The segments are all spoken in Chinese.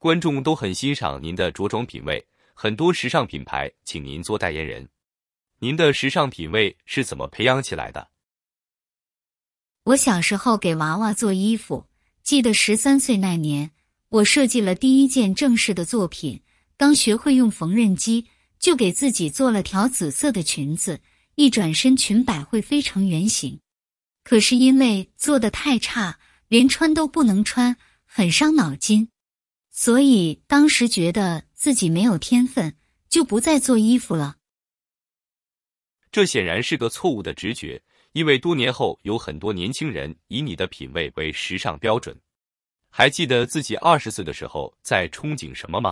观众都很欣赏您的着装品味，很多时尚品牌请您做代言人。您的时尚品味是怎么培养起来的？ 我小时候给娃娃做衣服，记得13岁那年，我设计了第一件正式的作品，刚学会用缝纫机，就给自己做了条紫色的裙子，一转身裙摆会飞成圆形。可是因为做得太差，连穿都不能穿，很伤脑筋。所以当时觉得自己没有天分，就不再做衣服了。 这显然是个错误的直觉，因为多年后有很多年轻人以你的品味为时尚标准。还记得自己20岁的时候在憧憬什么吗？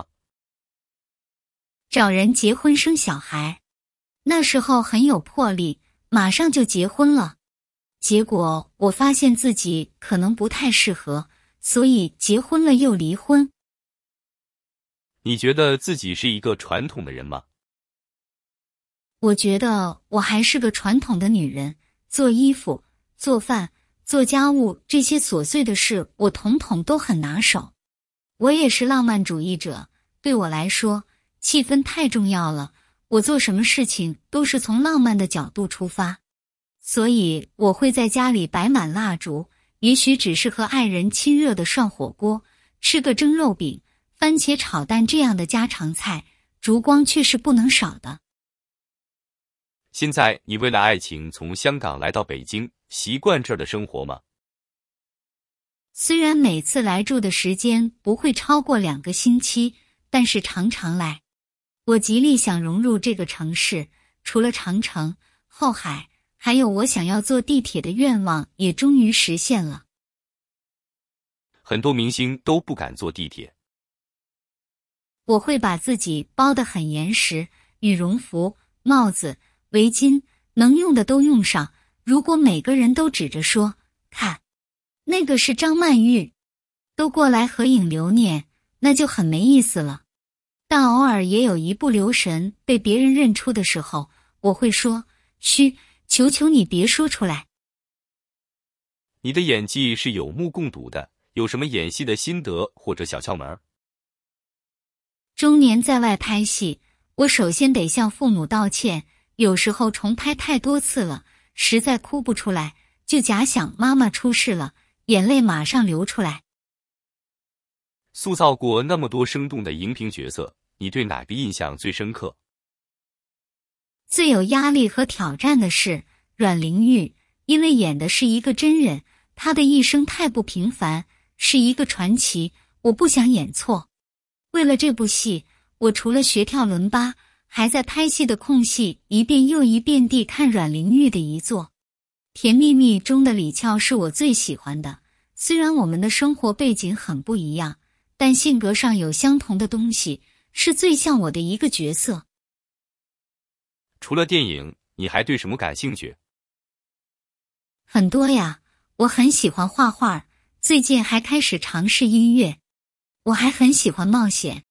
找人结婚生小孩。那时候很有魄力，马上就结婚了。结果我发现自己可能不太适合，所以结婚了又离婚。 你觉得自己是一个传统的人吗？ 我觉得我还是个传统的女人，做衣服、做饭、做家务，这些琐碎的事我统统都很拿手。我也是浪漫主义者，对我来说，气氛太重要了，我做什么事情都是从浪漫的角度出发。所以我会在家里摆满蜡烛，也许只是和爱人亲热的涮火锅，吃个蒸肉饼、番茄炒蛋这样的家常菜，烛光却是不能少的。 现在你为了爱情从香港来到北京，习惯这儿的生活吗？ 虽然每次来住的时间不会超过2个星期，但是常常来。我极力想融入这个城市，除了长城、后海，还有我想要坐地铁的愿望也终于实现了。 很多明星都不敢坐地铁。 我会把自己包得很严实，羽绒服、帽子、围巾，能用的都用上。如果每个人都指着说，看，那个是张曼玉，都过来合影留念，那就很没意思了。但偶尔也有一不留神被别人认出的时候，我会说，嘘，求求你别说出来。 你的演技是有目共睹的，有什么演戏的心得或者小窍门？ 中年在外拍戏，我首先得向父母道歉，有时候重拍太多次了，实在哭不出来，就假想妈妈出事了，眼泪马上流出来。 塑造过那么多生动的荧屏角色，你对哪个印象最深刻？ 最有压力和挑战的是阮玲玉，因为演的是一个真人，她的一生太不平凡，是一个传奇，我不想演错。为了这部戏，我除了学跳伦巴，还在拍戏的空隙一遍又一遍地看阮玲玉的遗作。甜蜜蜜中的李俏是我最喜欢的，虽然我们的生活背景很不一样，但性格上有相同的东西，是最像我的一个角色。 除了电影，你还对什么感兴趣？ 很多呀，我很喜欢画画，最近还开始尝试音乐。我还很喜欢冒险，